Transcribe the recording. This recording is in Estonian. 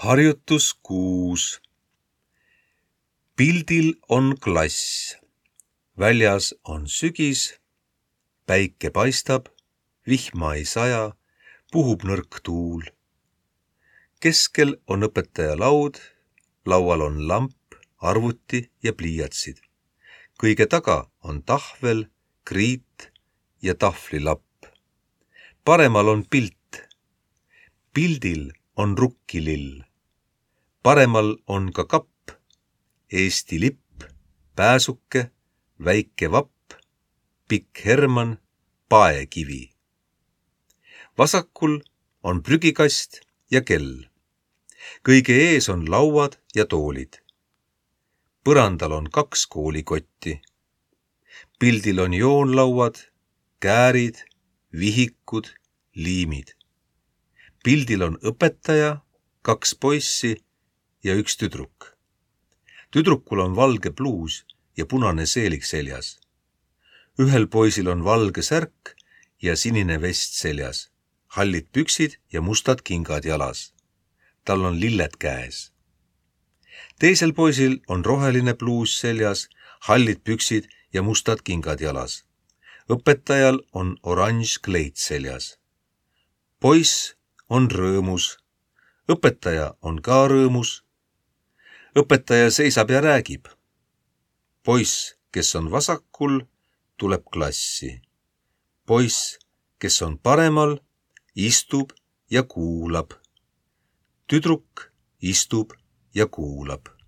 Harjutus 6. Pildil on klass. Väljas on sügis, päike paistab, vihma ei saja, puhub nõrk tuul. Keskel on õpetaja laud, laual on lamp, arvuti ja pliiatsid. Kõige taga on tahvel, kriit ja tahvlilapp. Paremal on pilt. Pildil on rukkilill. Paremal on ka kapp, Eesti lipp, pääsuke, väike vapp, pikk Herman, paekivi. Vasakul on prügikast ja kell. Kõige ees on lauad ja toolid. Põrandal on 2 koolikotti. Pildil on joonlauad, käärid, vihikud, liimid. Pildil on õpetaja, 2 poissi ja 1 tüdruk. Tüdrukul on valge pluus ja punane seelik seljas. Ühel poisil on valge särk ja sinine vest seljas, hallid püksid ja mustad kingad jalas. Tal on lilled käes. Teisel poisil on roheline pluus seljas, hallid püksid ja mustad kingad jalas. Õpetajal on oranž kleit seljas. Poiss on rõõmus. Õpetaja on ka rõõmus. Õpetaja seisab ja räägib. Poiss, kes on vasakul, tuleb klassi. Poiss, kes on paremal, istub ja kuulab. Tüdruk istub ja kuulab.